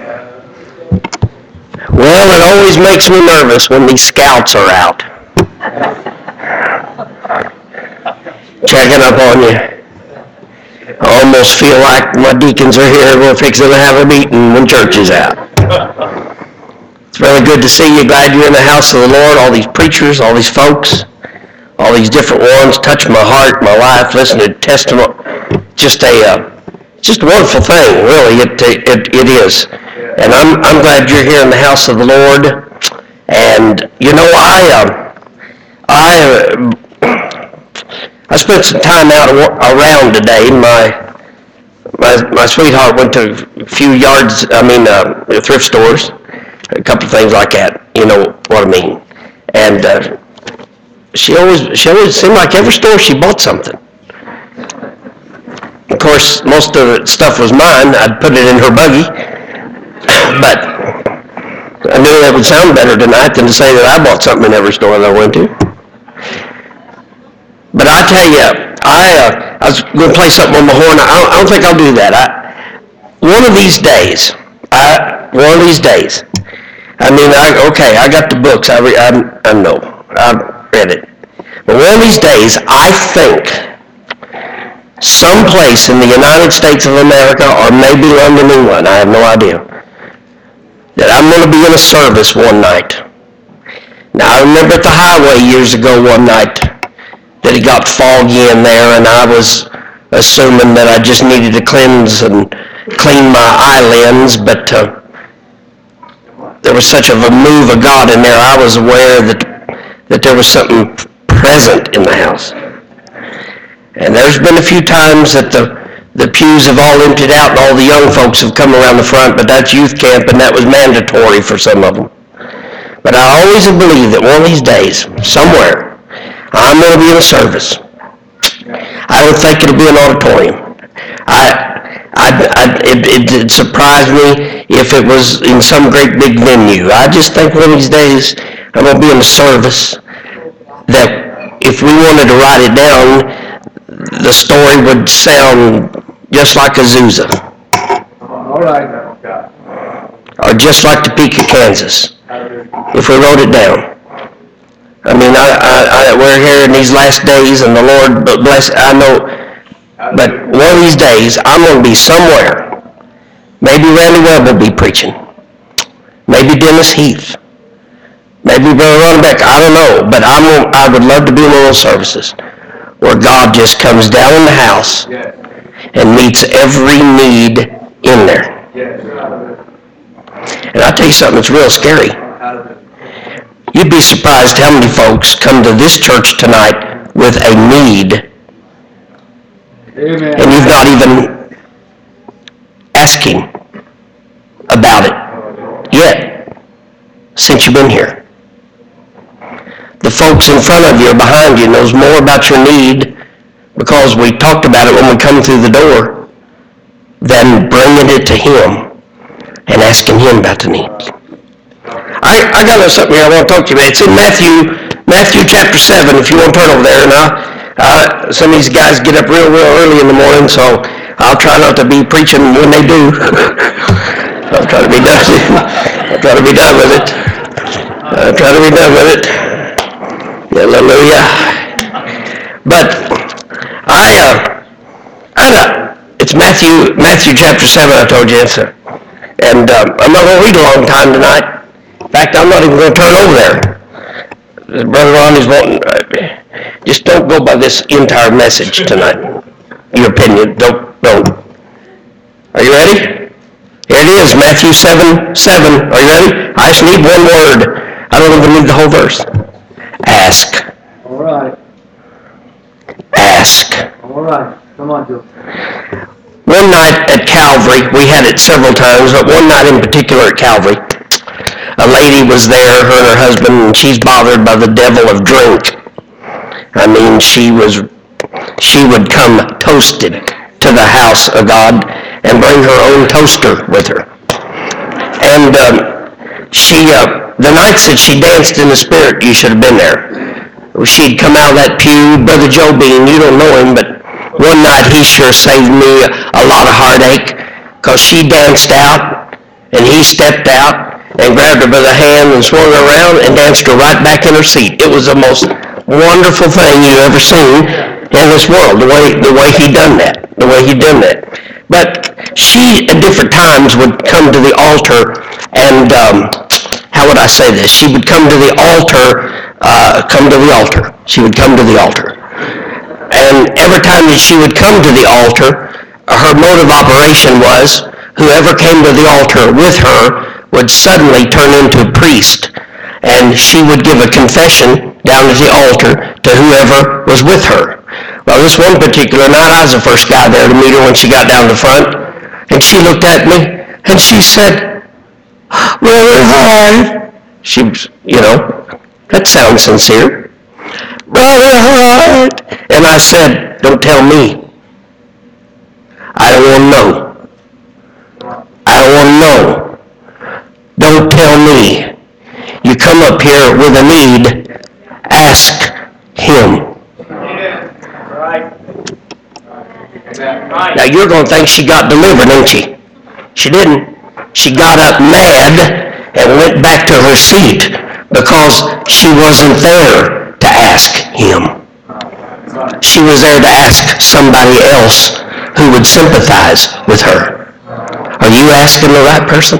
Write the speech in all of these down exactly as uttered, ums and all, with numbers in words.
Well, it always makes me nervous when these scouts are out. Checking up on you. I almost feel like my deacons are here. We're fixing to have a meeting when church is out. It's really good to see you. Glad you're in the house of the Lord. All these preachers, all these folks, all these different ones touch my heart, my life. Listen to testimony. Just a, uh, just a wonderful thing, really. It it it is. And I'm I'm glad you're here in the house of the Lord. And you know, I uh, I uh, I spent some time out around today. My my my sweetheart went to a few yards. I mean, uh, thrift stores, a couple of things like that. You know what I mean? And uh, she always she always seemed like every store she bought something. Of course, most of the stuff was mine. I'd put it in her buggy. But I knew that would sound better tonight than to say that I bought something in every store that I went to. But I tell you, I uh, I was going to play something on my horn. I don't, I don't think I'll do that. I, one of these days, I one of these days. I mean, I, okay, I got the books. I re, I, I know. I read it. But one of these days, I think someplace in the United States of America, or maybe London, England, I have no idea, that I'm going to be in a service one night. Now, I remember at the highway years ago one night that it got foggy in there, and I was assuming that I just needed to cleanse and clean my eye lens, but uh, there was such of a move of God in there, I was aware that that there was something present in the house. And there's been a few times that the The pews have all emptied out and all the young folks have come around the front, but that's youth camp and that was mandatory for some of them. But I always have believed that one of these days, somewhere, I'm going to be in a service. I don't think it'll be an auditorium. I, I, I it, it'd surprise me if it was in some great big venue. I just think one of these days I'm going to be in a service that if we wanted to write it down, the story would sound just like Azusa. All right. Or just like Topeka, Kansas, if we wrote it down. I mean, I, I, I, we're here in these last days, and the Lord bless, I know, but one of these days, I'm going to be somewhere. Maybe Randy Webb will be preaching. Maybe Dennis Heath. Maybe Brother Ron Beck. I don't know, but I'm, I would love to be in one of those services where God just comes down in the house and meets every need in there. And I'll tell you something that's real scary. You'd be surprised how many folks come to this church tonight with a need, and you've not even asked him about it yet since you've been here. The folks in front of you or behind you knows more about your need because we talked about it when we come through the door than bringing it to him and asking him about the need. I, I got something here I want to talk to you about. It's in Matthew Matthew chapter seven, if you want to turn over there. And I, uh, some of these guys get up real, real early in the morning, so I'll try not to be preaching when they do. I'll try to be done. I'll try to be done with it. I'll try to be done with it. Hallelujah. But I, uh, I uh, it's Matthew, Matthew chapter seven, I told you, it's, uh, and uh, I'm not going to read a long time tonight. In fact, I'm not even going to turn over there. Brother Ron is wanting, uh, just don't go by this entire message tonight. Your opinion, don't, don't. Are you ready? Here it is, Matthew seven, seven. Are you ready? I just need one word. I don't even need the whole verse. Ask. All right. Ask. All right. Come on, Joe. One night at Calvary, we had it several times, but one night in particular at Calvary, a lady was there, her and her husband, and she's bothered by the devil of drink. I mean, she was, she would come toasted to the house of God and bring her own toaster with her. And um, she, uh, the nights that she danced in the Spirit, you should have been there. She'd come out of that pew, Brother Joe Bean, you don't know him, but one night he sure saved me a lot of heartache, because she danced out, and he stepped out and grabbed her by the hand and swung her around and danced her right back in her seat. It was the most wonderful thing you ever seen in this world, the way the way he done that, the way he done that. But she, at different times, would come to the altar and, um, how would I say this? She would come to the altar, uh, come to the altar. She would come to the altar. And every time that she would come to the altar, her mode of operation was whoever came to the altar with her would suddenly turn into a priest, and she would give a confession down at the altar to whoever was with her. Well, this one particular night, I was the first guy there to meet her when she got down the front, and she looked at me, and she said, "Brother Hyde," she was, you know, that sounds sincere. "Brother Hyde," and I said, "Don't tell me. I don't want to know. I don't want to know. Don't tell me. You come up here with a need, ask him." Now you're going to think she got delivered, ain't she? She didn't. She got up mad and went back to her seat because she wasn't there to ask him. She was there to ask somebody else who would sympathize with her. Are you asking the right person?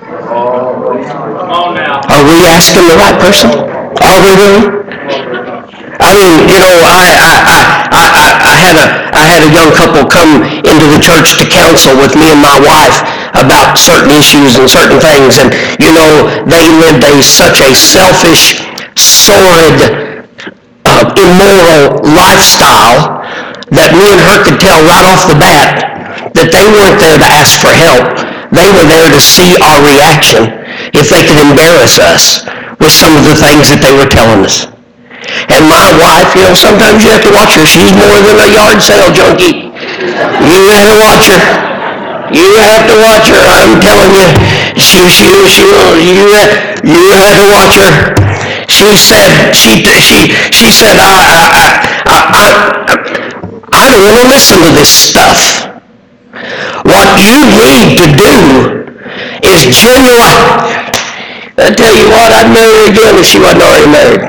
Are we asking the right person? Are we really? I mean, you know, I, I, I, I, I had a I had a young couple come into the church to counsel with me and my wife about certain issues and certain things, and you know, they lived a such a selfish, sordid, uh, immoral lifestyle that me and her could tell right off the bat that they weren't there to ask for help. They were there to see our reaction if they could embarrass us with some of the things that they were telling us. And my wife, you know, sometimes you have to watch her. She's more than a yard sale junkie. You have to watch her. You have to watch her. I'm telling you, she, she, she, you, you have to watch her. She said, she, she, she said, I, I, I, I, I don't want to listen to this stuff. What you need to do is genuine. I tell you what, I'd marry her again if she wasn't already married.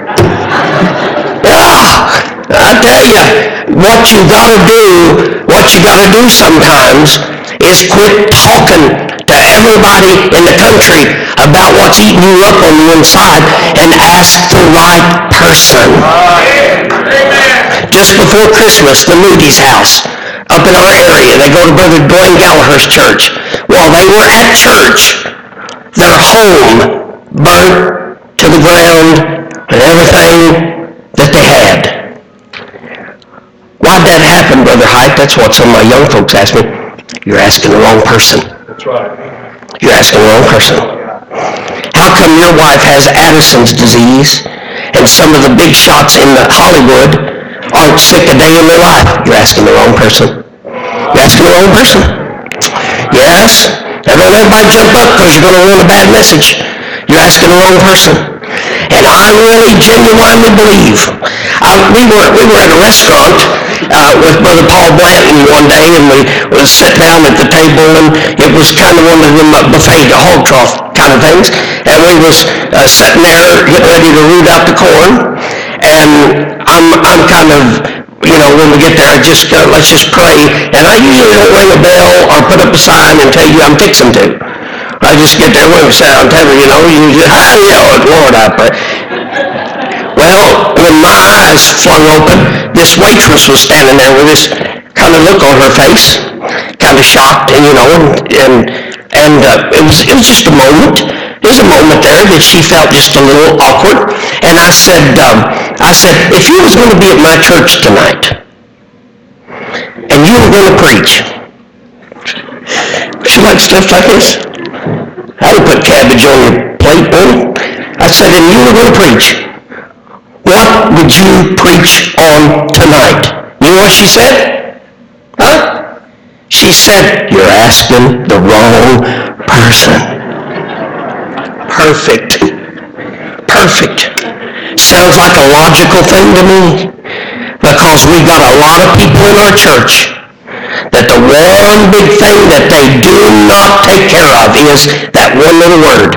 Ah, I tell you, what you gotta do, what you gotta do sometimes is quit talking to everybody in the country about what's eating you up on the inside and ask the right person. Just before Christmas, the Moody's house up in our area, they go to Brother Dwayne Gallagher's church. While they were at church, their home burnt to the ground and everything that they had. Why'd that happen, Brother Hyde? That's what some of my young folks ask me. You're asking the wrong person. That's right. You're asking the wrong person. How come your wife has Addison's disease and some of the big shots in the Hollywood aren't sick a day in their life? You're asking the wrong person. You're asking the wrong person. Yes. Now don't everybody jump up because you're going to want a bad message. You're asking the wrong person. And I really genuinely believe. I, we were we were at a restaurant uh, with Brother Paul Blanton one day, and we was sat down at the table, and it was kind of one of them uh, buffet, hog trough kind of things. And we was uh, sitting there getting ready to root out the corn, and I'm I'm kind of, you know, when we get there, I just uh, let's just pray. And I usually don't ring a bell or put up a sign and tell you I'm fixing to. I just get there with a sound, tell her, you know, you just, ah, yeah, Lord, I pray. Well, when my eyes flung open, this waitress was standing there with this kind of look on her face, kind of shocked, and you know, and and uh, it was it was just a moment. There was a moment there that she felt just a little awkward, and I said, um, I said, if you was going to be at my church tonight, and you were going to preach, she likes stuff like this. I would put cabbage on your plate, boy. I said, and you were going to preach. What would you preach on tonight? You know what she said? Huh? She said, you're asking the wrong person. Perfect. Perfect. Sounds like a logical thing to me. Because we got a lot of people in our church that the one big thing that they do not take care of is that that one little word.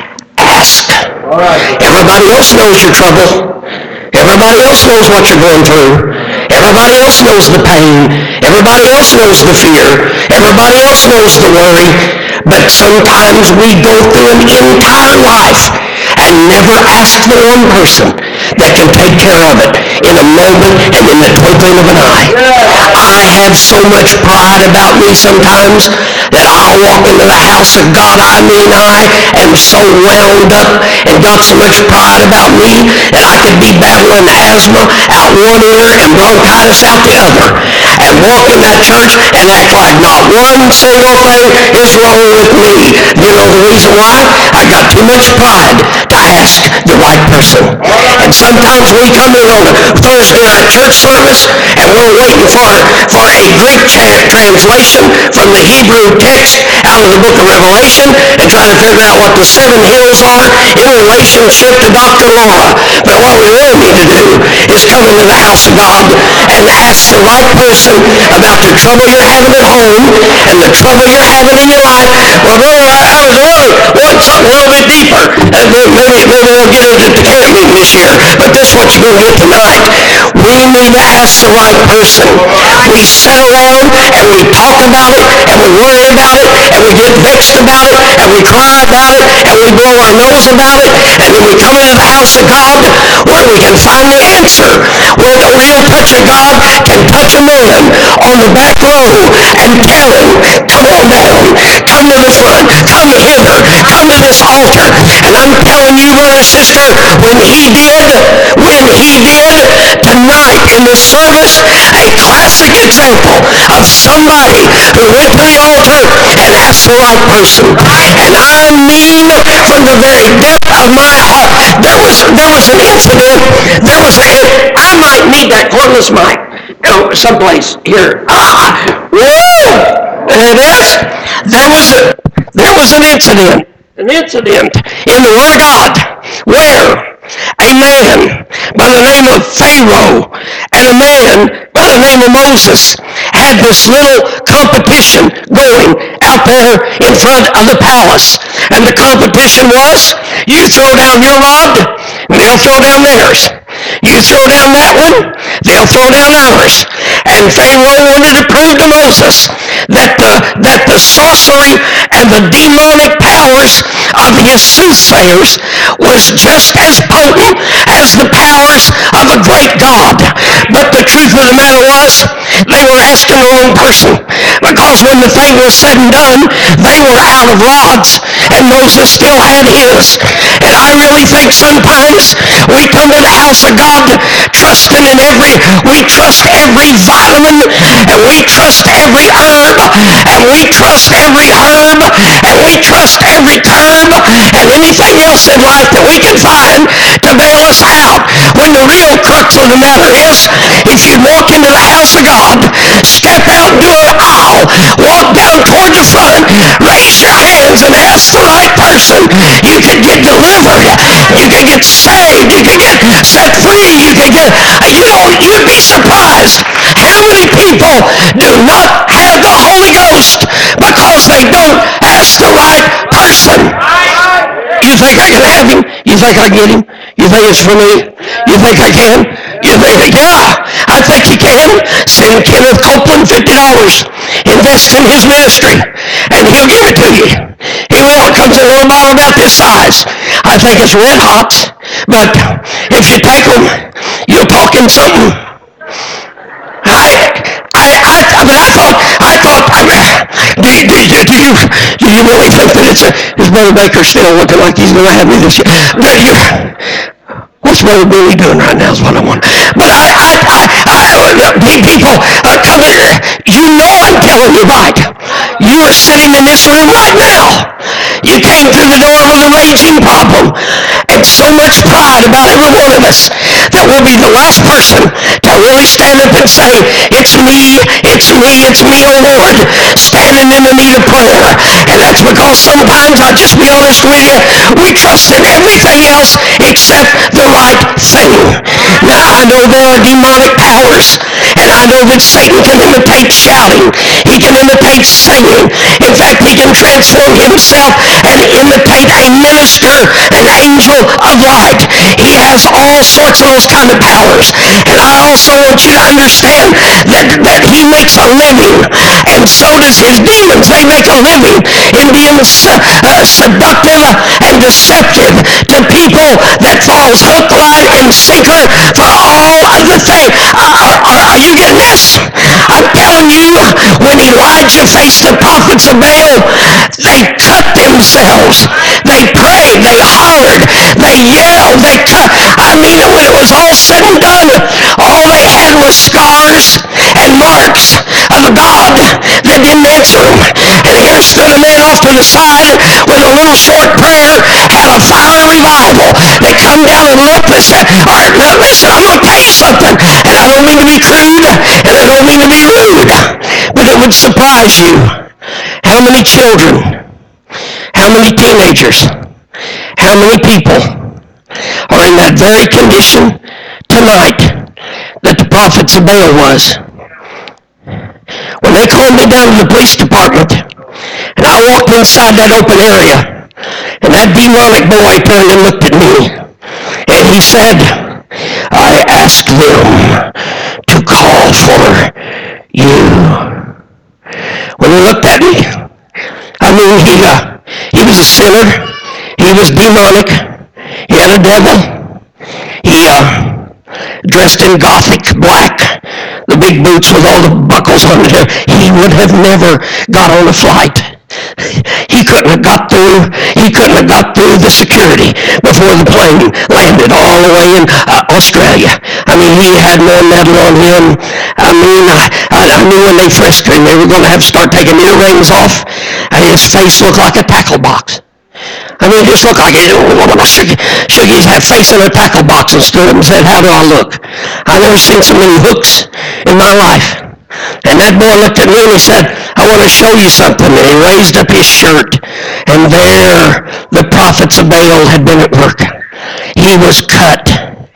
Ask. All right. Everybody else knows your trouble. Everybody else knows what you're going through. Everybody else knows the pain. Everybody else knows the fear. Everybody else knows the worry. But sometimes we go through an entire life and never ask the one person that can take care of it in a moment and in the twinkling of an eye. I have so much pride about me sometimes that I'll walk into the house of God. I mean, I am so wound up and got so much pride about me that I could be battling asthma out one ear and bronchitis out the other, and walk in that church and act like not one single thing is wrong with me. You know the reason why? I got too much pride to ask the right person. And sometimes we come in on a Thursday night church service and we're waiting for, for a Greek translation from the Hebrew text out of the book of Revelation and trying to figure out what the seven hills are in relationship to Doctor Laura. But what we really need to do is come into the house of God and ask the right person about the trouble you're having at home and the trouble you're having in your life. Well, brother, I, I was really wanting something a little bit deeper. And maybe, maybe we'll get it at the camp meeting this year, but this is what you're going to get tonight. We need to ask the right person. We sit around and we talk about it and we worry about it and we get vexed about it and we cry about it and we blow our nose about it, and then we come into the house of God where we can find the answer, where the real touch of God can touch a man on the back row and tell him, come on down, come to the front, come hither, come to this altar. And I'm telling you, brother and sister, when he did, when he did tonight in this service, a classic example of somebody who went to the altar and asked the right person. And I mean, from the very depth of my heart, there was there was an incident. There was a. I might need that cordless mic, you know, someplace here. Ah, whoa! There it is. There was a there was an incident. An incident in the Word of God where a man by the name of Pharaoh and a man by the name of Moses had this little competition going out there in front of the palace. And the competition was, you throw down your rod, they'll throw down theirs. You throw down that one, they'll throw down ours. And Pharaoh wanted to prove to Moses that the, that the sorcery and the demonic powers of his soothsayers was just as potent as the powers of a great God. But the truth of the matter was, they were asking the wrong person, because when the thing was said and done, they were out of rods, and Moses still had his. And I really think sometimes we come to the house of God trusting in every, we trust every vitamin, and we trust every herb, and we trust every herb, and we trust every curb, and anything else in life that we can find to bail us out. When the real crux of the matter is, if you walk into the house of God, step out into an aisle, walk down toward the front, raise your hands and ask the right person, you can get delivered, you can get saved, you can get set free, you can get, you know, you'd be surprised how many people do not have the Holy Ghost because they don't ask the right person. You think I can have him? You think I get him? You think it's for me? You think I can? You think, yeah, I think you can. Send Kenneth Copeland fifty dollars. Invest in his ministry, and he'll give it to you. He will. It comes in a little bottle about this size. I think it's red hot, but if you take them, you're talking something. I, I, I, I mean, I thought, I thought, I mean, do, do, do, do you, do you really think that it's a, is Brother Baker still looking like he's going to have me this year? Do you, what's Brother Billy doing right now is what I want. But I, I, I, I people, uh, come here. You know I'm telling you right. You are sitting in this room right now. You came through the door with a raging problem. And has so much pride about every one of us that we'll be the last person to really stand up and say, it's me, it's me, it's me, oh Lord, standing in the need of prayer. And that's because sometimes, I'll just be honest with you, we trust in everything else except the right thing. Now, I know there are demonic powers, and I know that Satan can imitate shouting. He can imitate singing. In fact, he can transform himself and imitate a minister, an angel of light. He has all sorts of those kind of powers. And I also want you to understand that, that he makes a living, and so does his demons. They make a living in being uh, seductive and deceptive to people that falls hook, line, and sinker for all of the things. Are, are, are you getting this? I'm telling you, when Elijah faced the prophets of Baal, they cut themselves. They prayed. They hollered. They yelled. They cut. I mean, when it was all said and done, all they had was scars and marks of God that didn't answer them. And here stood a man off to the side with a little short prayer, had a fire revival. They come down and looked and said, all right, now listen, I'm going to tell you something. And I don't mean to be crude, and I don't mean to be rude, but it would surprise you how many children, how many teenagers, how many people are in that very condition tonight that the prophets of Baal was. When they called me down to the police department, and I walked inside that open area, and that demonic boy turned and looked at me, and he said, I asked them to call for you. When he looked at me, I mean, he, uh, he was a sinner. He was demonic. He had a devil. He uh, dressed in gothic black, the big boots with all the buckles on it. He would have never got on a flight. He couldn't have got through, he couldn't have got through the security before the plane landed all the way in uh, Australia. I mean, he had more metal on him. I mean, I, I, I knew when they frisked him, they were going to have to start taking earrings off. And his face looked like a tackle box. I mean, it just looked like it. Shook, shook his face in a tackle box and stood up and said, how do I look? I've never seen so many hooks in my life. And that boy looked at me and he said, I want to show you something. And he raised up his shirt, and there the prophets of Baal had been at work. He was cut.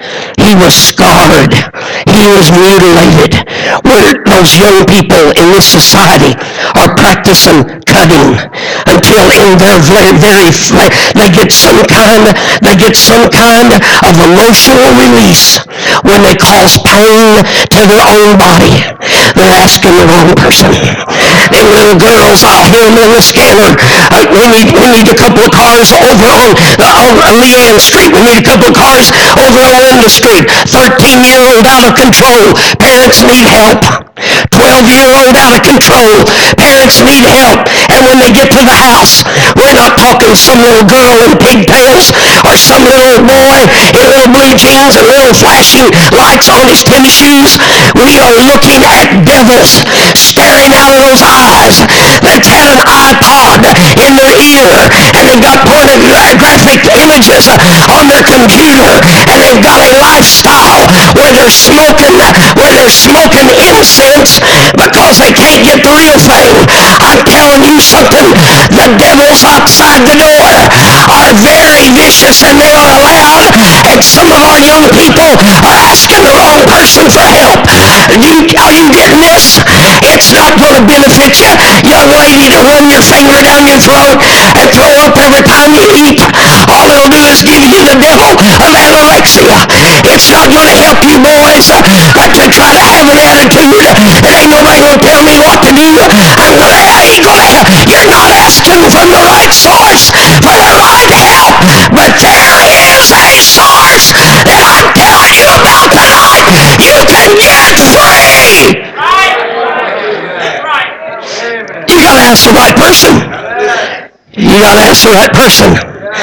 He was scarred. He was mutilated. Where those young people in this society are practicing cutting until in their very, very flesh they get some kind, they get some kind of emotional release when they cause pain to their own body. They're asking the wrong person. Them little girls, I'll hear them in the scanner. Uh, we need we need a couple of cars over on, uh, on Leanne Street. We need a couple of cars over on Linda Street. thirteen-year-old out of control. Parents need help. twelve-year-old out of control. Parents need help. And when they get to the house, we're not talking some little girl in pigtails or some little boy in little blue jeans and little flashing lights on his tennis shoes. We are looking at devils staring out of those eyes that's had an iPod in their ear, and they've got pornographic images on their computer, and they've got a lifestyle where they're smoking, where they're smoking incense because they can't get the real thing. I'm telling you something, the devils outside the door are very vicious and they are loud, and some of our young people are asking the wrong person for help. You, are you getting this? It's not going to benefit you, young lady, to run your finger down your throat and throw up every time you eat. All it'll do is give you the devil of anorexia. It's not going to help you boys uh, to try to have an attitude that ain't nobody going to tell me what to do. I'm going to, ain't going to help. You're not asking from the right source for the right help, but there is a source that I'm telling you about tonight. You can get free. You got to ask the right person. You got to ask the right person.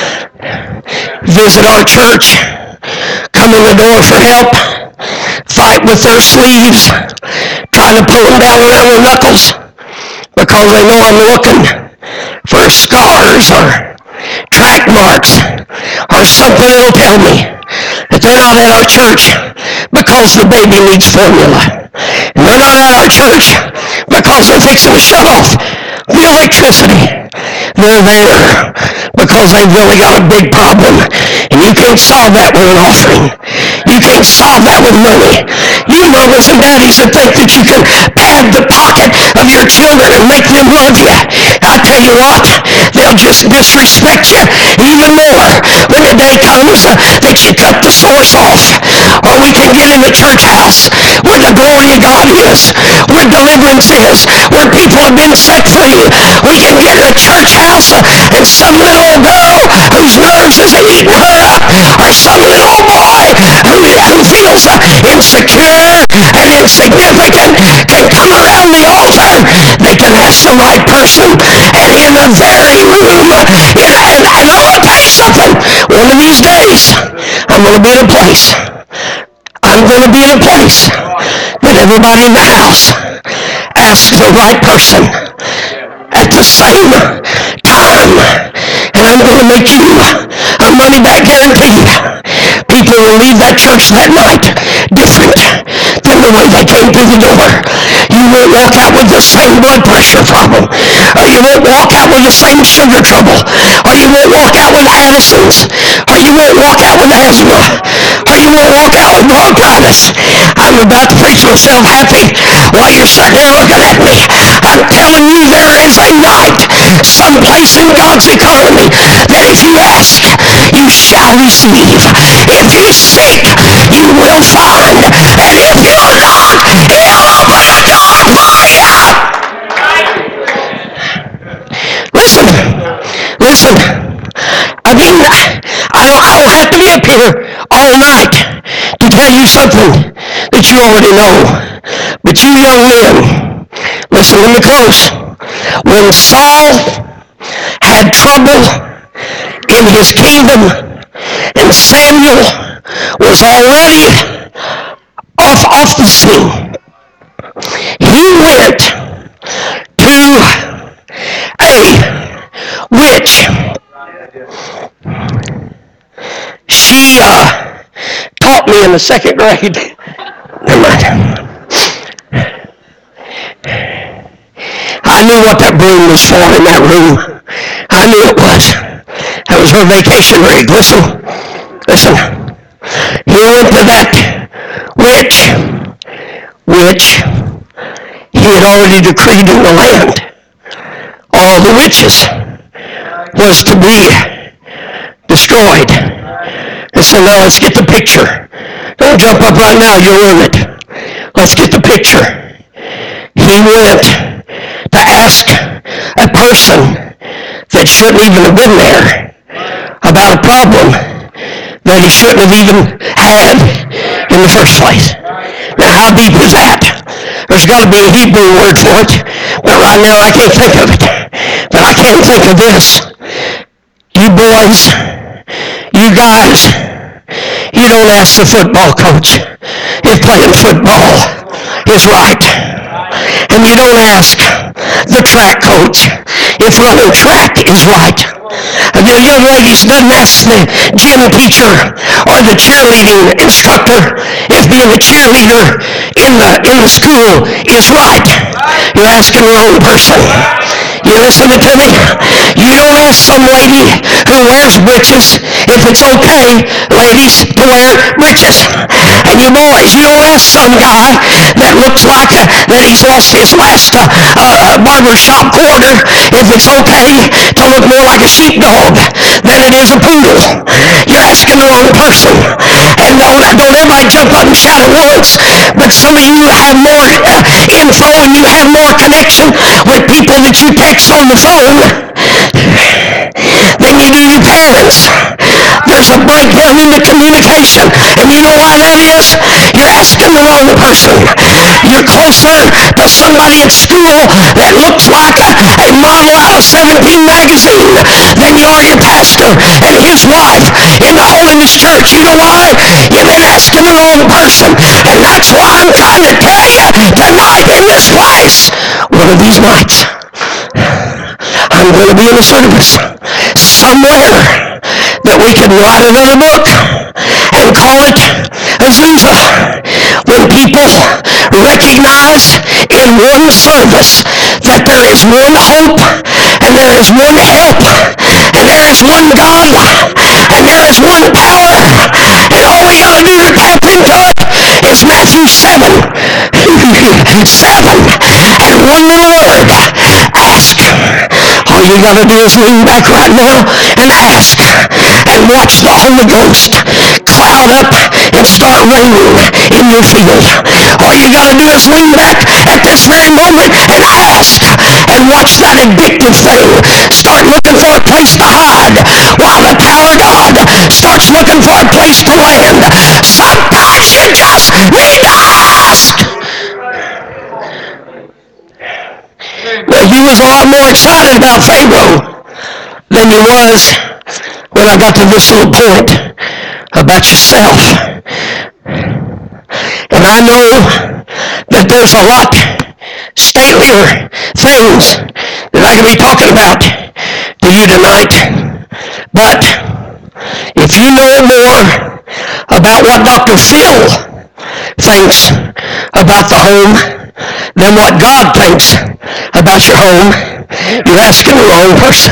Visit our church. Come in the door for help. Fight with their sleeves. Try to pull them down around their knuckles because they know I'm looking for scars or track marks or something something that'll tell me that they're not at our church because the baby needs formula. And they're not at our church because they're fixing to shut off the electricity. They're there because they've really got a big problem. And you can't solve that with an offering. You can't solve that with money. You mamas and daddies that think that you can pad the pocket of your children and make them love you. I tell you what, they'll just disrespect you even more when the day comes that you cut the source off. Or we can get in the church house where the glory of God is, where deliverance is, where people have been set free. We can get in a church house and some little girl whose nerves is eating her up, or some little boy who, who feels insecure and insignificant can come around the altar. They can ask the right person, and in the very room, and, and, and I'm going to tell you something, one of these days, I'm going to be in a place, I'm going to be in a place that everybody in the house asks the right person at the same time, and I'm going to make you a money-back guarantee. People will leave that church that night different than the way they came through the door. You won't walk out with the same blood pressure problem, or you won't walk out with the same sugar trouble, or you won't walk out with Addison's, or you won't walk out with asthma, or you won't walk out with bronchitis. I'm about to preach myself happy while you're sitting there looking at me. I'm telling you, there is a night someplace in God's economy that if you ask, you shall receive. If you seek, you will find. And if you knock, he'll open the door for you. Listen, listen. I mean, I don't, I don't have to be up here all night to tell you something that you already know. But you young men, listen to me close. When Saul had trouble in his kingdom and Samuel was already off, off the scene, he went to a witch. She uh, taught me in the second grade. Never mind. I knew what that broom was for in that room. I knew it was. That was her vacation rig. Listen, listen. He went to that witch, which he had already decreed in the land. All the witches was to be destroyed. And so now let's get the picture. Don't jump up right now, you'll ruin it. Let's get the picture. He went to ask a person that shouldn't even have been there about a problem that he shouldn't have even had in the first place. Now, how deep is that? There's got to be a Hebrew word for it, but right now I can't think of it. But I can think of this. You boys, you guys, you don't ask the football coach if playing football is right. And you don't ask the track coach if running track is right. The young ladies doesn't ask the gym teacher or the cheerleading instructor if being a cheerleader in the in the school is right. You're asking the wrong person. You listening to me? You don't ask some lady who wears breeches if it's okay, ladies, to wear breeches. And you boys, you don't ask some guy that looks like a, that he's lost his last uh, uh, barbershop quarter if it's okay to look more like a sheepdog than it is a poodle. You're asking the wrong person. And don't, don't everybody jump up and shout at once, but some of you have more uh, info and you have more connection with people that you text on the phone than you do your parents. There's a breakdown in the communication, and you know why that is? You're asking the wrong person. You're closer to somebody at school that looks like a, a model out of seventeen magazine than you are your pastor and his wife in the Holiness Church. You know why? You've been asking the wrong person, and that's why I'm trying to tell you tonight in this place, one of these nights, I'm going to be in a service somewhere that we can write another book and call it Azusa. When people recognize in one service that there is one hope and there is one help and there is one God and there is one power, and all we got to do to tap into it is Matthew seven. seven. And one little word. Ask. All you got to do is lean back right now and ask. And watch the Holy Ghost cloud up and start raining in your field. All you got to do is lean back at this very moment and ask. And watch that addictive thing start looking for a place to hide while the power of God starts looking for a place to land. Sometimes you just need to ask. Now, you was a lot more excited about Pharaoh than you was when I got to this little point about yourself. And I know that there's a lot statelier things that I can be talking about to you tonight. But if you know more about what Doctor Phil thinks about the home than what God thinks about your home, you're asking the wrong person.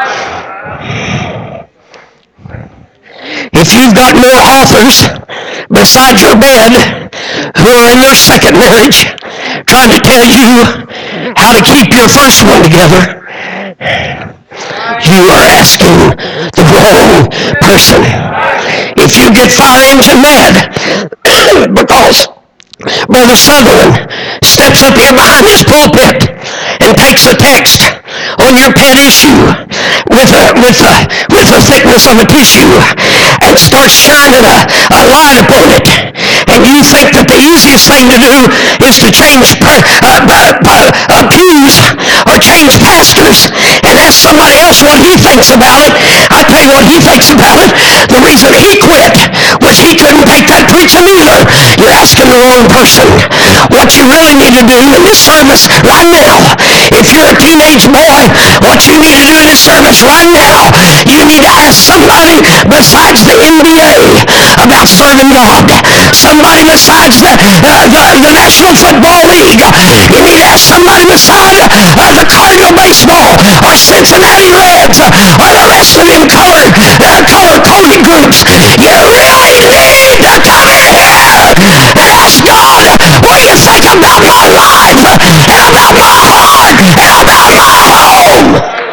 If you've got more authors beside your bed who are in their second marriage trying to tell you how to keep your first one together, you are asking the wrong person. If you get fire engine mad because Brother Sutherland steps up here behind his pulpit and takes a text on your pet issue with a, with a, with the thickness of a tissue and starts shining a, a light upon it, and you think that the easiest thing to do is to change per, uh, uh, uh, pews or change pastors and ask somebody else what he thinks about it. I tell you what he thinks about it. The reason he quit was he couldn't take that preaching either. You're asking the wrong person. What you really need to do in this service right now, if you're a teenage boy, what you need to do in this service right now, you need to ask somebody besides the N B A about serving God. Somebody besides the, uh, the, the National Football League. You need to ask somebody beside uh, the Cardinal Baseball or Cincinnati Reds uh, or the rest of them color, uh, color-coded groups. You really need to come in here and ask God, what do you think about my life and about my heart and about my home?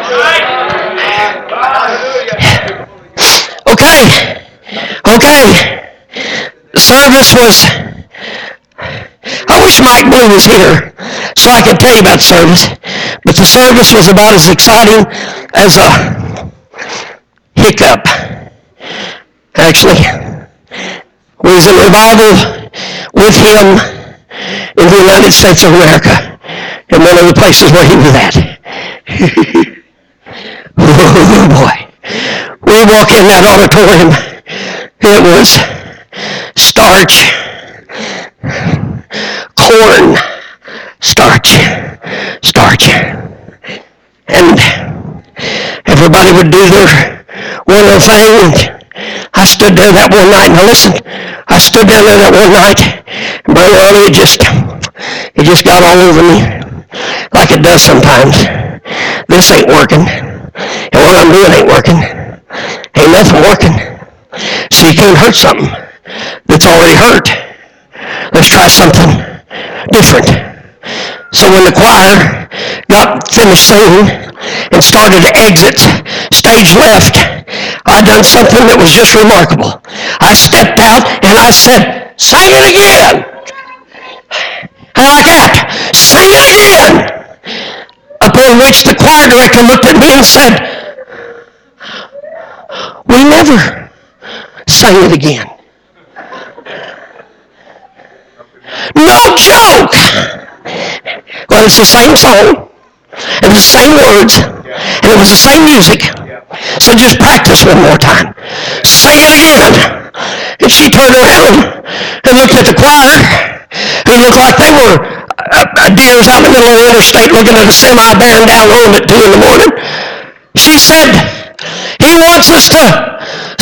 Okay, okay. Service was, I wish Mike Blue was here so I could tell you about service, but the service was about as exciting as a hiccup. Actually, we was in revival with him in the United States of America, in one of the places where he was at. Oh boy. We walk in that auditorium, it was starch, corn, starch, starch. And everybody would do their one little thing. I stood there that one night, now listen, I stood down there that one night, and Brother Ronnie, it just, it just got all over me, like it does sometimes. This ain't working, and what I'm doing ain't working. Ain't nothing working. So you can't hurt something that's already hurt. Let's try something different. So when the choir got finished singing and started to exit stage left, I done something that was just remarkable. I stepped out and I said, sing it again. And like that, sing it again. Upon which the choir director looked at me and said, we never sang it again. No joke! Well, it's the same song, and the same words, and it was the same music. So just practice one more time. Sing it again. And she turned around and looked at the choir, who looked like they were uh, deers out in the middle of the interstate looking at a semi bearing down on them at two in the morning. She said, he wants us to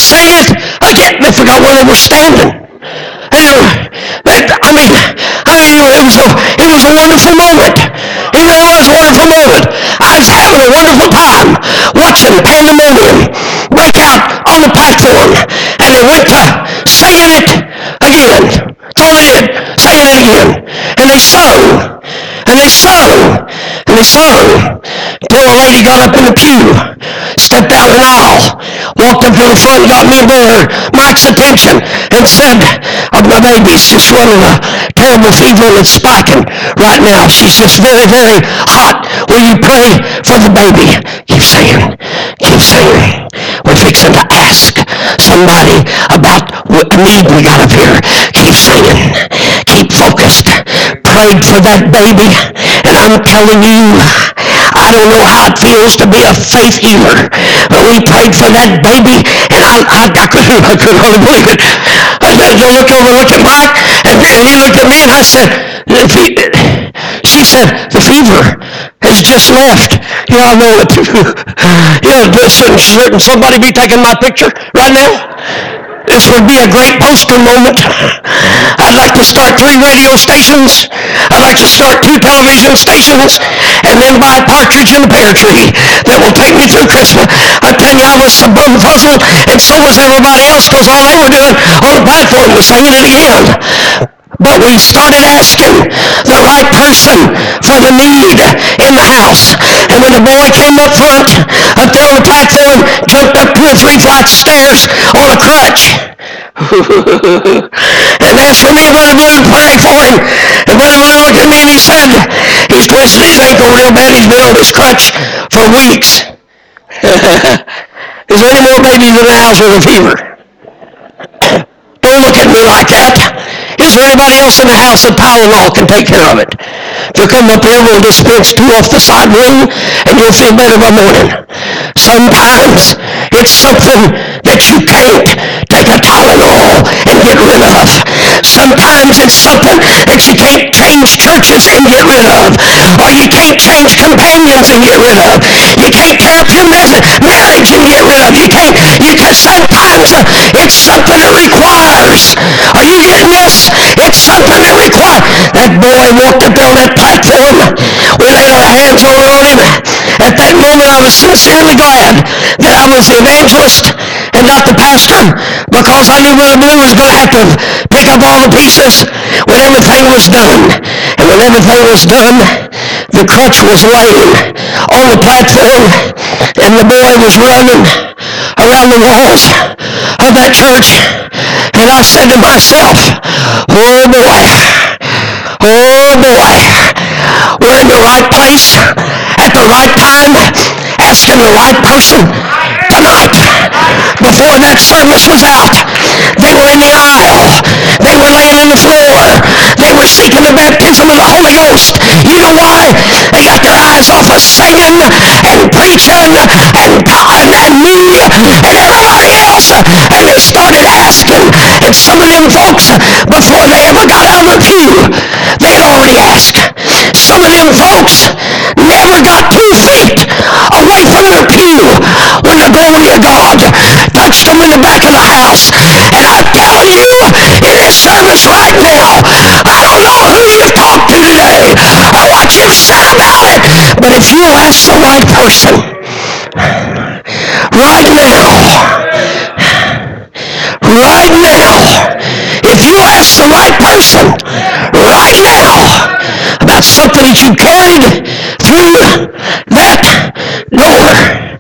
say it again. They forgot where they were standing. And I mean, I mean, it was a, it was a wonderful moment. It really was a wonderful moment. I was having a wonderful time watching pandemonium break out on the platform, and they went to saying it again. That's all they did, saying it again. And they sung, and they sung, and they sung. Until a lady got up in the pew, stepped down an aisle, walked up to the front, got me and Brother Mike's attention, and said, oh, my baby's just running a terrible fever and it's spiking right now. She's just very, very hot. Will you pray for the baby? Keep saying, keep saying. We're fixing to ask somebody about a need we got up here. Keep saying, keep focused. Prayed for that baby, and I'm telling you, I don't know how it feels to be a faith healer, but we prayed for that baby, and I, I, I couldn't, I couldn't hardly believe it. I looked over, looked at Mike, and, and he looked at me, and I said, she said, the fever has just left. Yeah, I know it. Yeah, shouldn't, shouldn't somebody be taking my picture right now? This would be a great poster moment. I'd like to start three radio stations. I'd like to start two television stations, and then buy a partridge in the pear tree that will take me through Christmas. I'm telling you, I was so puzzled, and so was everybody else, because all they were doing on the platform was singing it again. But we started asking the right person for the need in the house. And when the boy came up front, up there on the platform, jumped up two or three flights of stairs on a crutch. And asked for me and Brother Blue to pray for him. And Brother Blue looked at me and he said, he's twisted his ankle real bad. He's been on this crutch for weeks. Is there any more babies in the house with a fever? Don't look at me like that. Is there anybody else in the house that Tylenol can take care of it? If you come up here, we'll dispense two off the side room, and you'll feel better by morning. Sometimes it's something that you can't take a Tylenol and get rid of. Sometimes it's something that you can't change churches and get rid of, or you can't change companions and get rid of. You can't tear up your marriage and get rid of. You can't. You can. Sometimes it's something that requires. Are you getting this? It's something that requires. That boy walked up there on that platform. We laid our hands over on him. At that moment, I was sincerely glad that I was the evangelist and not the pastor, because I knew Brother Blue was going to have to pick up all the pieces when everything was done. And when everything was done, the crutch was laying on the platform, and the boy was running around the walls of that church. And I said to myself, oh boy, oh boy, we're in the right place at the right time, asking the right person tonight. Before that service was out, they were in the aisle. They were laying on the floor. They were seeking the baptism of the Holy Ghost. You know why? They got their eyes off of singing and preaching and, and, and me and everybody else. And they started asking. And some of them folks, before they ever got out of the pew, they had already asked. Some of them folks never got two feet away from their pew when the glory of God touched them in the back of the house. And I tell you, in this service right now, I don't know who you've talked to today or what you've said about it, but if you ask the right person right now, right now, if you ask the right person right now about something that you carried through that door,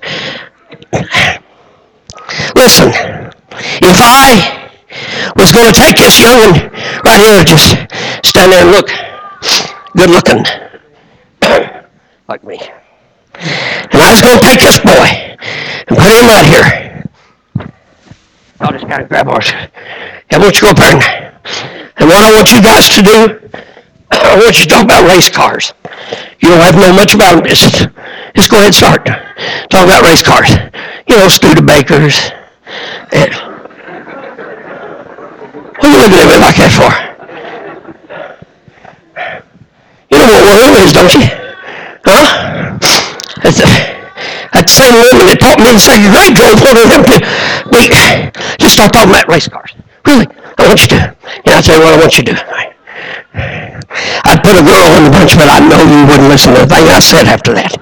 listen, if I was going to take this young one right here, just stand there and look good looking like me, and I was going to take this boy and put him right here, I'll just kind of grab ours. I want you to go up there, and, and what I want you guys to do, I want you to talk about race cars. You don't have to know much about them. Just, just go ahead and start. Talk about race cars. You know, Studebakers. And, what are you looking at me like that for? You know what world is, don't you? Huh? That's, a, that's the same woman that taught me in second grade drove one of them to, we Hey, just start talking about race cars. Really, I want you to. And I'll tell you what I want you to do. I'd put a girl in the bunch, but I know you wouldn't listen to a thing I said after that.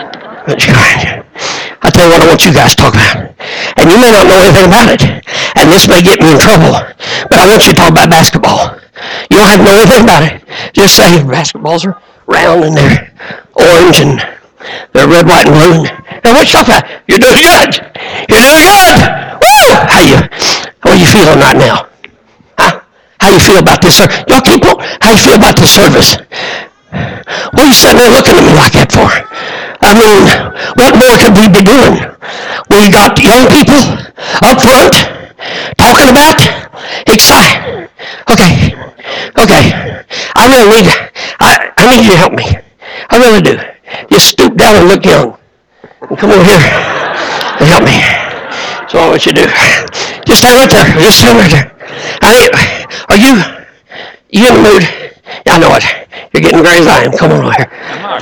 I'll tell you what I want you guys to talk about. And you may not know anything about it, and this may get me in trouble, but I want you to talk about basketball. You don't have to know anything about it. Just say basketballs are round and they're orange and they're red, white, and blue. And what you talking about? You're doing good. You're doing good. Woo! How you? How are you feeling right now? Huh? How you feel about this? Y'all keep on. How you feel about this service? What are you sitting there looking at me like that for? I mean, what more could we be doing? We got young people up front talking about exciting. Okay, okay. I really need. I I need you to help me. I really do. Just stoop down and look young. And come over here and help me. That's all I want you to do. Just stand right there. Just stand right there. I mean, are you, you in the mood? Yeah, I know it. You're getting gray as I am. Come on over here.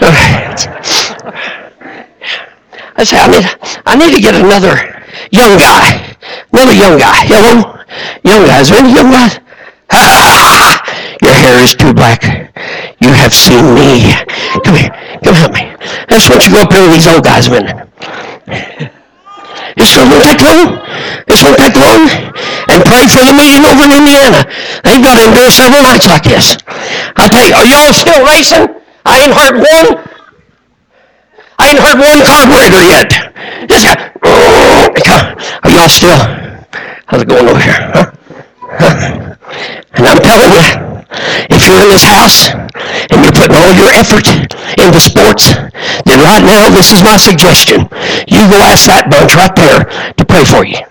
I say, I need, I need to get another young guy. Another young guy. Hello? Young guys. Are there any young guys? Your hair is too black. You have seen me. Come here. Come help me. I just want you to go up here with these old guys a minute. This won't take long. This won't take long. And pray for the meeting over in Indiana. They've got to endure several nights like this. I'll tell you, are y'all still racing? I ain't heard one. I ain't heard one carburetor yet. This guy. Are y'all still? How's it going over here? Huh? Huh? And I'm telling you, if you're in this house and you're putting all your effort into sports, then right now, this is my suggestion. You go ask that bunch right there to pray for you.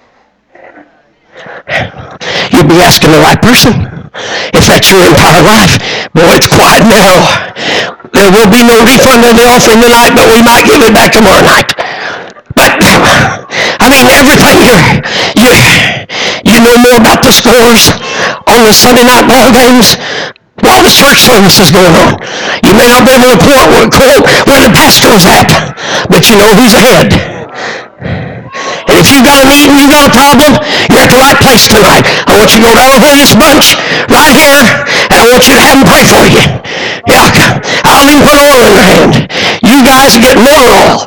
You'll be asking the right person. If that's your entire life, boy, it's quiet now. There will be no refund of the offering tonight, but we might give it back tomorrow night. But, I mean, everything here, you, you know more about the scores on the Sunday night ball games while the church service is going on. You may not be able to quote where the pastor is at, but you know who's ahead. And if you got a need and you got a problem, you're at the right place tonight. I want you to go down over this bunch right here, and I want you to have them pray for you. Yeah, I'll even put oil in your hand. You guys get more oil.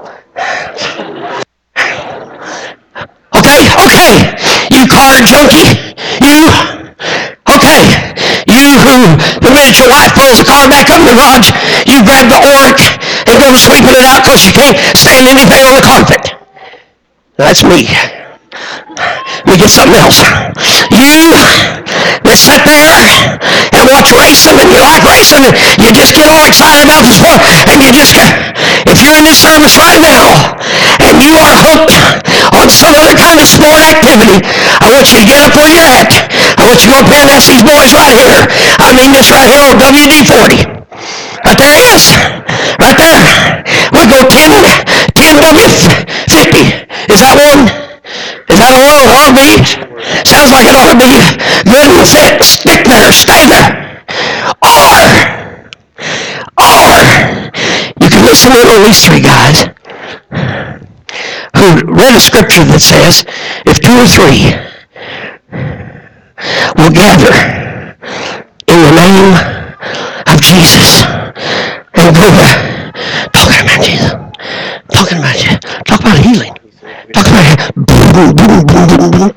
Okay, okay, you car junkie, you, okay, you who, the minute your wife pulls the car back up in the garage, you grab the orc and go to sweeping it out because you can't stand anything on the carpet. That's me. We get something else. You that sat there and watch racing and you like racing and you just get all excited about the sport and you just, if you're in this service right now and you are hooked on some other kind of sport activity, I want you to get up where you're at. I want you to go up here and ask these boys right here. I mean this right here on W D forty. Right there it is. Right there. We go ten, ten W fifty. Is that one? Is that a one? R B? Sounds like an R B. Good and set. Stick there. Stay there. R. R. You can listen in on these three guys who read a scripture that says, if two or three will gather in the name of Jesus and go talking about Jesus, talking about Jesus, talk about healing, talk about boom, boom, boom, boom, boom.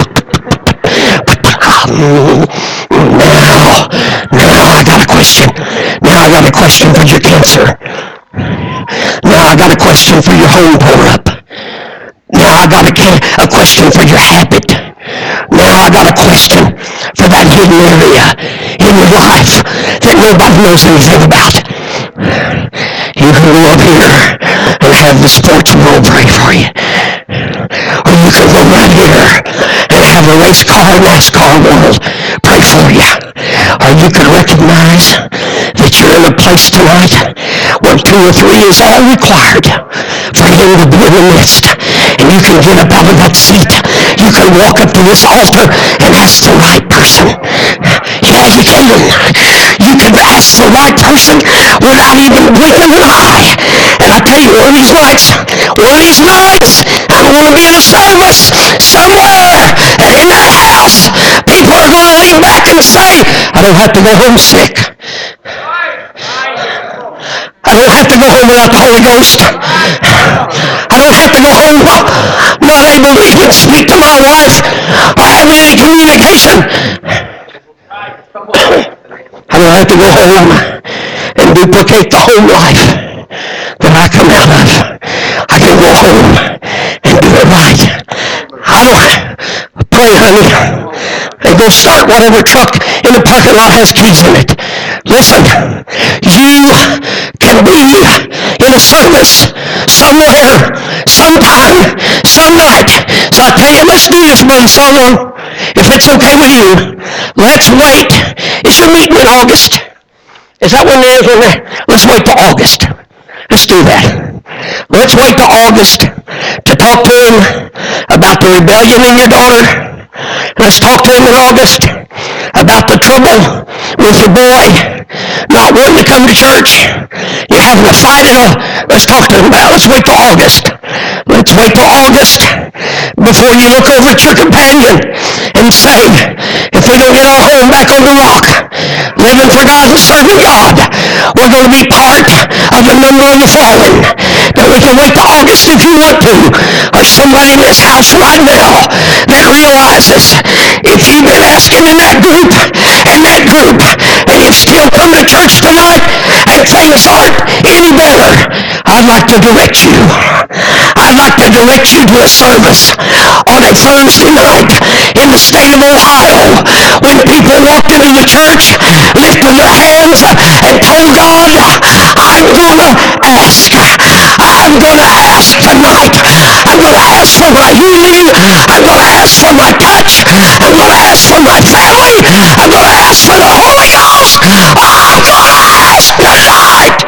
Now, now I got a question. Now I got a question for your cancer. Now I got a question for your home pour-up. Now I got a, a question for your habit. Now I got a question for that hidden area in your life that nobody knows anything about. You can go up here and have the sports world pray for you. Or you can go right here and have the race car, NASCAR world pray for you. Or you can recognize that you're in a place tonight where two or three is all required for him to be in the midst. And you can get up out of that seat. You can walk up to this altar and ask the right person. Yeah, you can. You can ask the right person without even blinking an eye. And I tell you, one of these nights, one of these nights, I'm going to be in a service somewhere I don't have to go home sick. I don't have to go home without the Holy Ghost. I don't have to go home not able to even speak to my wife or have any communication. I don't have to go home and duplicate the home life that I come out of. I can go home and do it right. I don't pray, honey, and go start whatever truck in the parking lot has keys in it. Listen, you can be in a service somewhere, sometime, some night. So I tell you, let's do this, Brother Solomon, if it's okay with you. Let's wait. Is your meeting in August? Is that when it is? Let's wait till August. Let's do that. Let's wait till August to talk to him about the rebellion in your daughter. Let's talk to him in August about the trouble with your boy not wanting to come to church. You're having a fight at all. Let's talk to him about it. Let's wait till August. Let's wait till August before you look over at your companion and say, if we don't get our home back on the rock, living for God and serving God, we're going to be part of the number of the fallen. That we can wait till August if you want to. Or somebody in this house right now that realizes if you've been asking in that group and that group and you've still come to church tonight and things aren't any better, I'd like to direct you. I'd like to direct you to a service on a Thursday night in the state of Ohio when people walked into the church lifting their hands and told God, I'm going to ask. I'm going to ask tonight. I'm going to ask for my healing. I'm going to ask for my touch. I'm going to ask for my family. I'm going to ask for the Holy Ghost. I'm going to ask tonight.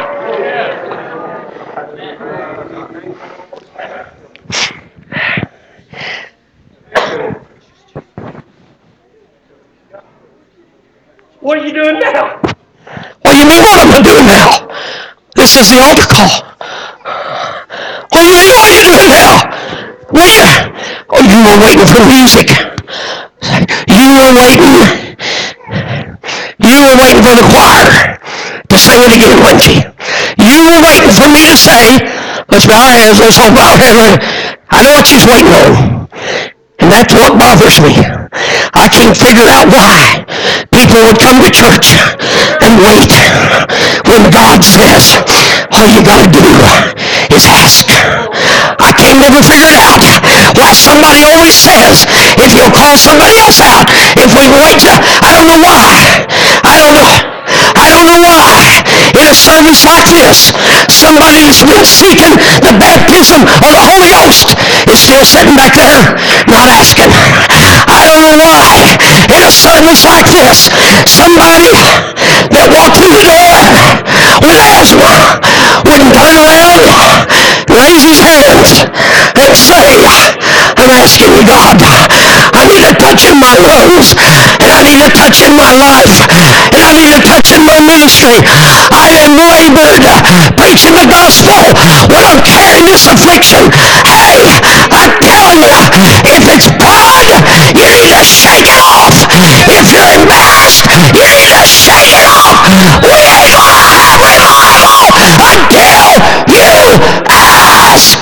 What are you doing now? What do you mean, what am I doing now? This is the altar call. What do you mean, what are you doing now? Where? Oh, you were waiting for music. You were waiting. You were waiting for the choir to sing it again, weren't you? You were waiting for me to say, let's bow our heads, let's hold our hands. I know what you're waiting on. And that's what bothers me. I can't figure out why people would come to church and wait when God says, all you got to do is ask. I can't never figure it out why somebody always says, if you'll call somebody else out, if we wait to, I don't know why. I don't know. I don't know why in a service like this, somebody who's been seeking the baptism of the Holy Ghost is still sitting back there not asking. I don't know why in a service like this, somebody that walked through the door with asthma wouldn't turn around, raise his hands, and say, I'm asking you, God, I need a touch in my lungs, and I need a touch in my life, and I need a touch in my ministry. I am labored preaching the gospel when I'm carrying this affliction. Hey, I'm telling you, if it's pride, you need to shake it off. If you're embarrassed, you need to shake it off. We ain't gonna have revival until you ask.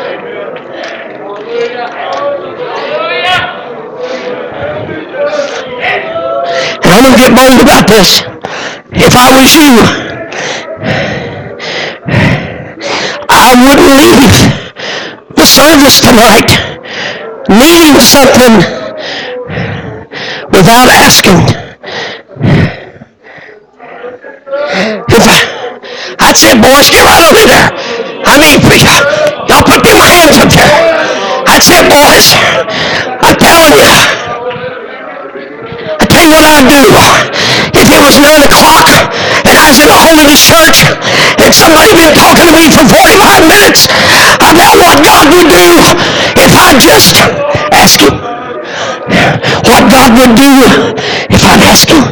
And I'm gonna get bold about this. If I was you, I wouldn't leave the service tonight needing something without asking. If I, I'd say, boys, get right on in there. I mean, y'all put them hands up there. I'd say, boys, I'm telling you, I tell you what I'd do. If it was nine o'clock and I was in a holiness church and somebody been talking to me for forty-five minutes about what God would do if I just ask him. What God would do if I'd ask him.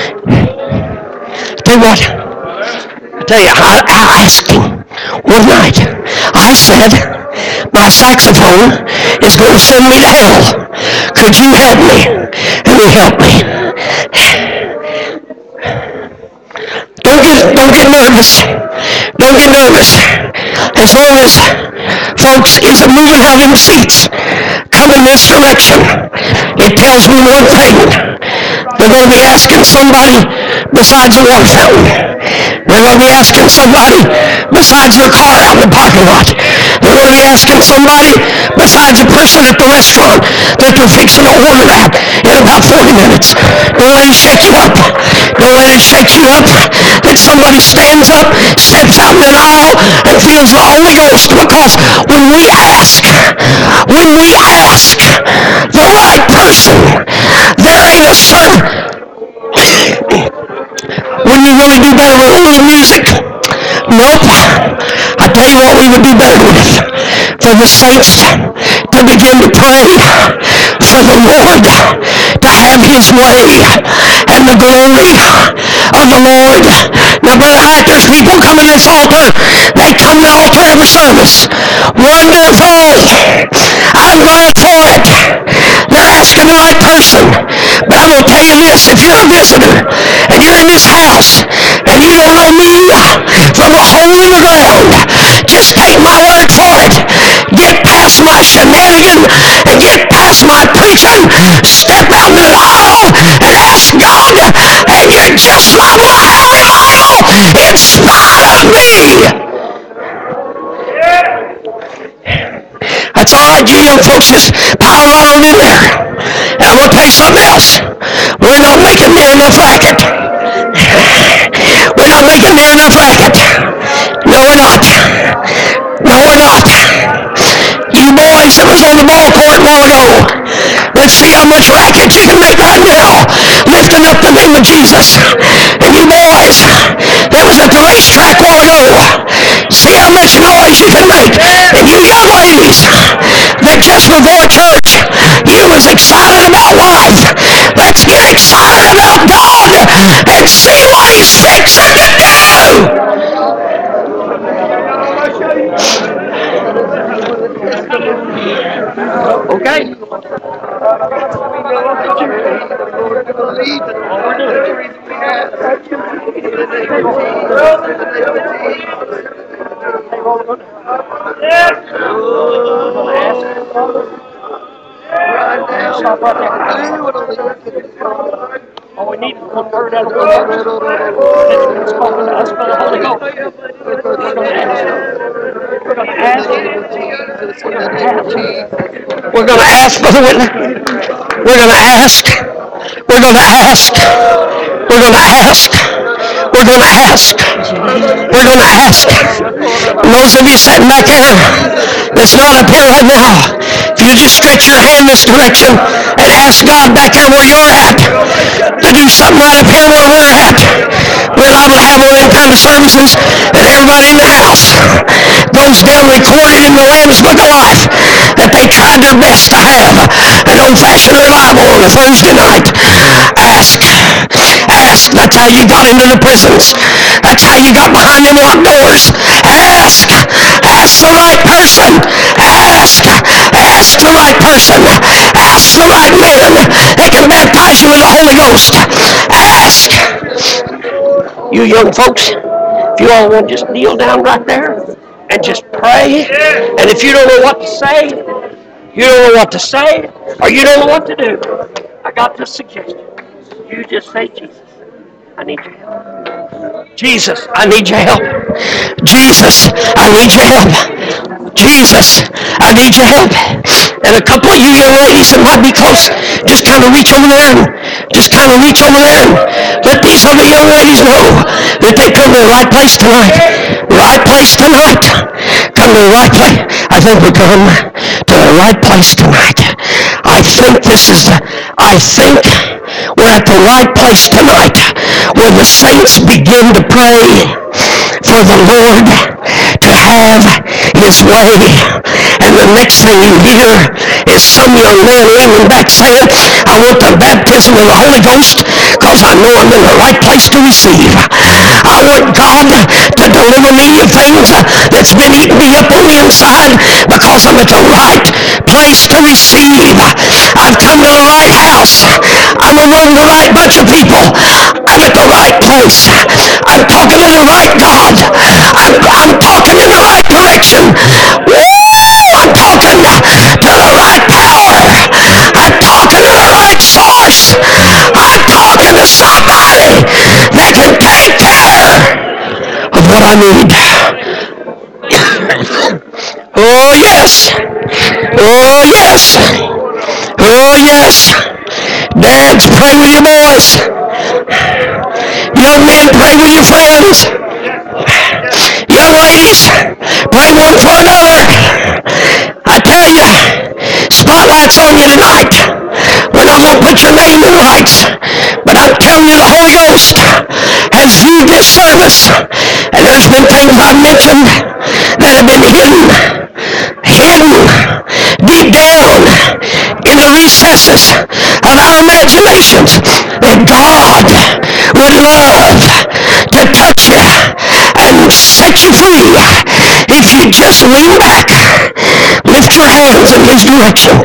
Tell you what, I tell you, I, I asked him one night. I said, my saxophone is going to send me to hell. Could you help me? And he helped me. Don't get, don't get nervous. Don't get nervous. As long as, folks, is it moving out in the seats? Come in this direction. It tells me one thing. They're going to be asking somebody besides a water fountain. They're going to be asking somebody besides their car out in the parking lot. They're going to be asking somebody besides a person at the restaurant that they're fixing to order that in about forty minutes. Don't let it shake you up. Don't let it shake you up that somebody stands up, steps out in an aisle, and feels the Holy Ghost. Because when we ask, when we ask the right person, there ain't a sermon. Wouldn't you really do better with a little music? Nope. I tell you what we would do better with. For the saints to begin to pray. For the Lord to have His way. And the glory of the Lord. Now, Brother Hyatt, there's people coming to this altar. They come to the altar every service. Wonderful. I'm glad for it. They're asking the right person. But I'm going to tell you this. If you're a visitor and you're in this house and you don't know me from a hole in the ground, just take my word for it. Get past my shenanigan and get past my preaching. Step out into the aisle and ask God, and you're just liable to have revival in spite of me. That's all right, you young folks, just pile right on in there. And I'm going to tell you something else. We're not making near enough racket. We're not making near enough racket. No, we're not. No, we're not. You boys that was on the ball court a while ago, let's see how much racket you can make right now, lifting up the name of Jesus. And you boys that was at the racetrack a while ago, see how much noise you can make. And you young ladies that just before church, you was excited about life. Let's get excited about God and see what He's fixing to do. Okay. All we need is one word out of the Lord that's spoken to us by the Holy Ghost. We're going to ask. We're going to ask. We're going to ask. We're going to ask, Brother Whitney. We're going to ask. We're going to ask. We're going to ask. We're going to ask. We're going to ask. And those of you sitting back there that's not up here right now, if you just stretch your hand this direction and ask God back there where you're at to do something right up here where we're at, we're liable to have one of them kind of services and everybody in the house goes down recorded in the Lamb's Book of Life that they tried their best to have an old-fashioned revival on a Thursday night. Ask. Ask. That's how you got into the prisons. That's how you got behind them locked doors. Ask. Ask the right person. Ask. Ask the right person. Ask the right man that can baptize you with the Holy Ghost. Ask. You young folks, if you all want to just kneel down right there and just pray, and if you don't know what to say, you don't know what to say, or you don't know what to do, I got this suggestion. You just say, Jesus, I need your help. Jesus, I need your help. Jesus, I need your help. Jesus, I need your help. And a couple of you young ladies that might be close, just kind of reach over there and just kind of reach over there and let these other young ladies know that they come to the right place tonight. Right place tonight. Come to the right place. I think we come to the right place tonight. I think this is the, I think we're at the right place tonight where the saints begin to pray for the Lord to have His way. And the next thing you hear is some young man leaning back saying, I want the baptism of the Holy Ghost because I know I'm in the right place to receive. I want God to deliver me of things that's been eating me up on the inside because I'm at the right place to receive. I've come to the right house. I'm among the right bunch of people. I'm at the right place. I'm talking the right God. I'm, I'm talking in the right direction. Woo! I'm talking to the right power. I'm talking to the right source. I'm talking to somebody that can take care of what I need. Oh yes. Oh yes. Oh yes. Dads, pray with your boys. Young men, pray with your friends. Young ladies, pray one for another. I tell you, spotlight's on you tonight. We're not going to put your name in lights, but I'm telling you, the Holy Ghost has viewed this service, and there's been things I've mentioned that have been hidden, hidden deep down in the recesses of our imaginations, that God would love to touch you and set you free if you just lean back, lift your hands in His direction,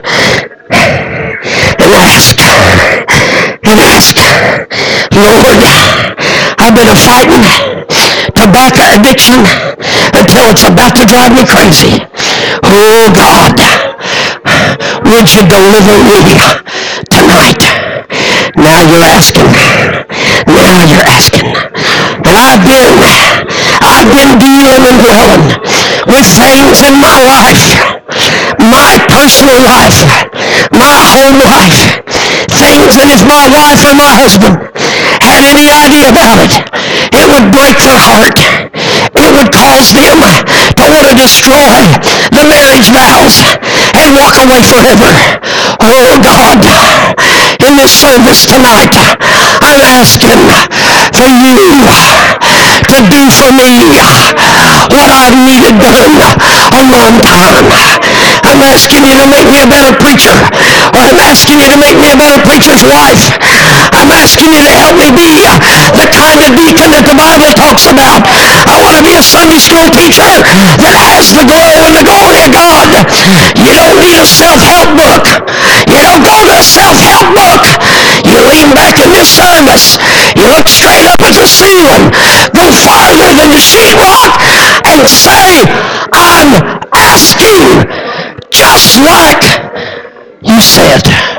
and ask, and ask, Lord, I've been fighting tobacco addiction until it's about to drive me crazy. Oh God, would you deliver me tonight? Now you're asking. Now you're asking. And I've been, I've been dealing and dwelling with things in my life, my personal life, my home life, things that if my wife or my husband had any idea about it, it would break their heart. It would cause them to want to destroy the marriage vows and walk away forever. Oh God, in this service tonight, I'm asking for you to do for me what I've needed done a long time. I'm asking you to make me a better preacher, or I'm asking you to make me a better preacher's wife. I'm asking you to help me be the kind of deacon that the Bible talks about. I want to be a Sunday school teacher that has the glow and the glory of God. You don't need a self-help book. You don't go to a self-help book. You lean back in this service. You look straight up at the ceiling. Go farther than the sheetrock and say, I'm asking just like you said.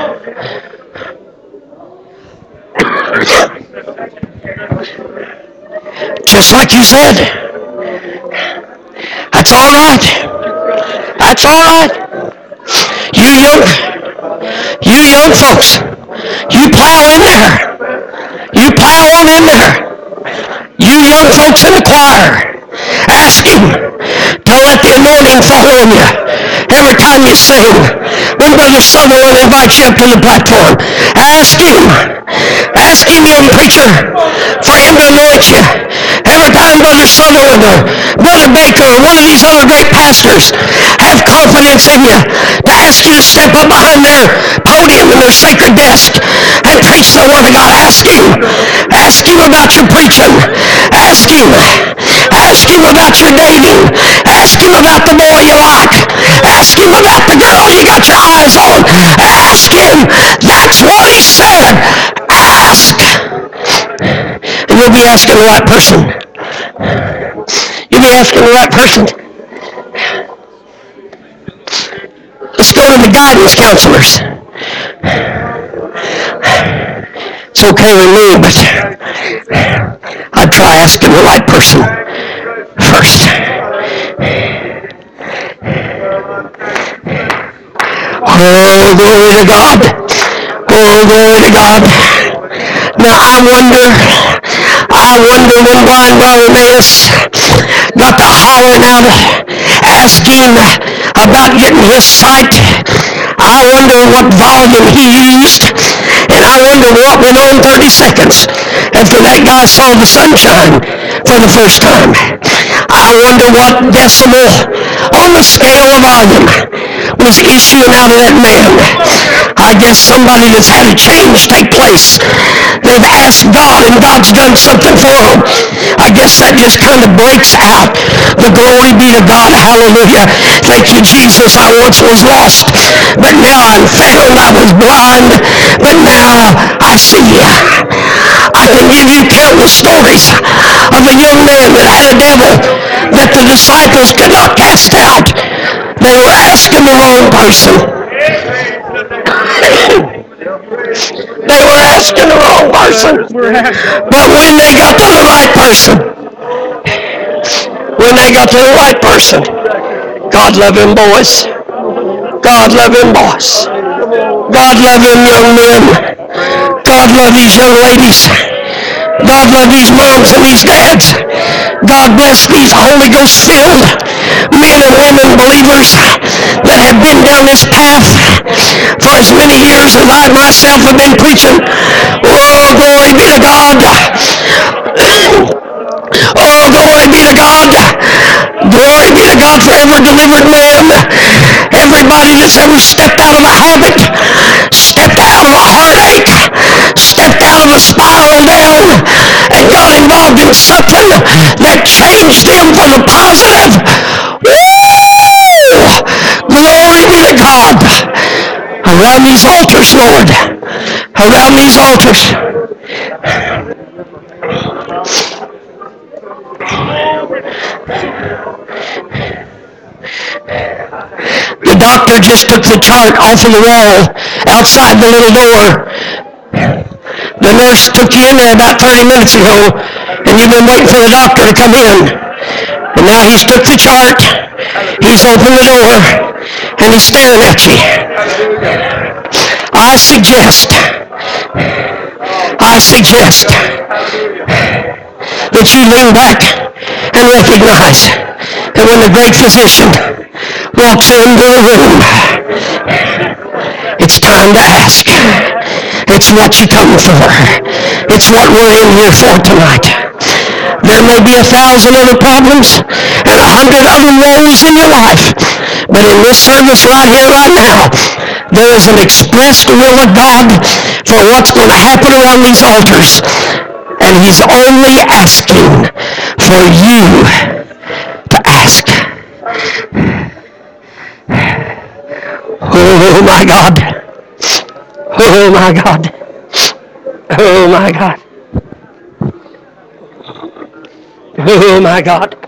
Just like you said. That's all right. That's all right. You young, you young folks, you plow in there. You plow on in there. You young folks in the choir, ask Him to let the anointing fall on you every time you sing. When Brother Sutherland invites you up to the platform, ask Him, ask Him, young preacher, for Him to anoint you. Every time Brother Sutherland or Brother Baker or one of these other great pastors have confidence in you to ask you to step up behind their podium and their sacred desk and preach the Word of God, ask Him. Ask Him about your preaching. Ask Him. Ask Him about your dating. Ask Him about the boy you like. Ask Him about the girl you got your eyes on. Ask Him. That's what He said. Ask. And you'll be asking the right person. You'll be asking the right person. Let's go to the guidance counselors. It's okay with me, but I'd try asking the right person first. Oh, glory to God. Oh, glory to God. Now I wonder, I wonder when blind Bartimaeus got to hollering out, asking about getting his sight. I wonder what volume he used, and I wonder what went on thirty seconds after that guy saw the sunshine for the first time. I wonder what decimal on the scale of volume was issuing out of that man. I guess somebody that's had a change take place. They've asked God and God's done something for them. I guess that just kind of breaks out. The glory be to God. Hallelujah. Thank you, Jesus. I once was lost, but now I'm found. I was blind, but now I see. I can give you countless stories of a young man that had a devil that the disciples could not cast out. They were asking the wrong person. They were asking the wrong person. But when they got to the right person, when they got to the right person, God love him, boys. God love him, boys. God love him, young men. God love these young ladies. God love these moms and these dads. God bless these Holy Ghost filled men and women believers that have been down this path for as many years as I myself have been preaching. Oh, glory be to God. Oh, glory be to God. Glory be to God for every delivered man. Everybody that's ever stepped out of a habit, stepped out of a heartache, stepped out of a spiral down, and got involved in something that changed him for the positive. Woo! Glory be to God. Around these altars, Lord. Around these altars. The doctor just took the chart off of the wall outside the little door. The nurse took you in there about thirty minutes ago, and you've been waiting for the doctor to come in. And now he's took the chart, he's opened the door, and he's staring at you. I suggest, I suggest that you lean back and recognize that when the great physician walks into the room, it's time to ask. It's what you come for. It's what we're in here for tonight. There may be a thousand other problems and a hundred other woes in your life, but in this service right here, right now, there is an expressed will of God for what's going to happen around these altars. And he's only asking for you to ask. Oh my God. Oh my God. Oh my God. Oh my God.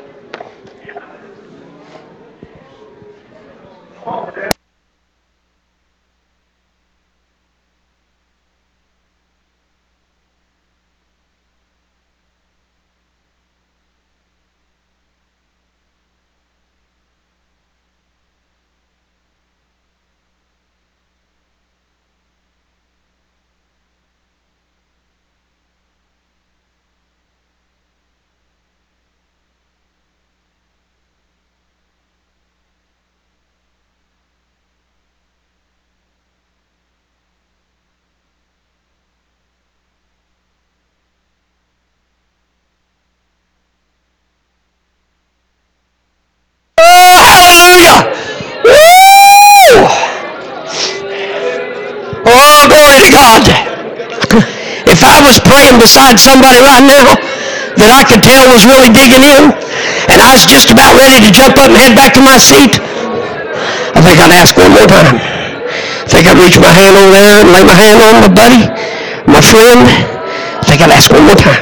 Oh, glory to God. If I was praying beside somebody right now that I could tell was really digging in, and I was just about ready to jump up and head back to my seat, I think I'd ask one more time. I think I'd reach my hand over there and lay my hand on my buddy, my friend. I think I'd ask one more time.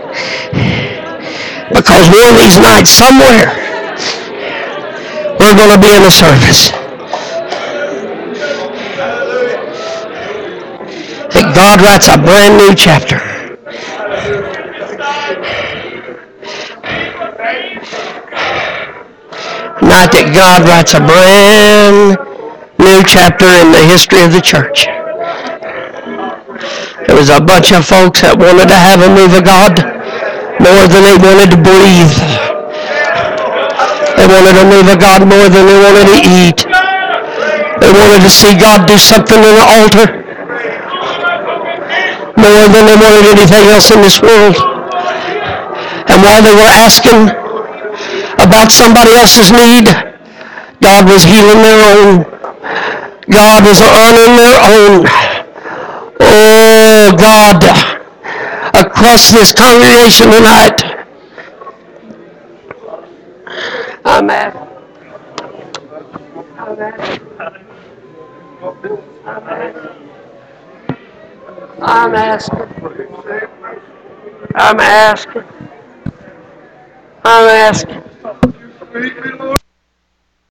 Because one of these nights somewhere, we're going to be in a service that God writes a brand new chapter. Night that God writes a brand new chapter in the history of the church. There was a bunch of folks that wanted to have a move of God more than they wanted to breathe. They wanted a move of God more than they wanted to eat. They wanted to see God do something in the altar more than they wanted anything else in this world. And while they were asking about somebody else's need, God was healing their own. God was honoring their own. Oh, God, across this congregation tonight, I'm at. I'm at. I'm at. I'm asking. I'm asking. I'm asking.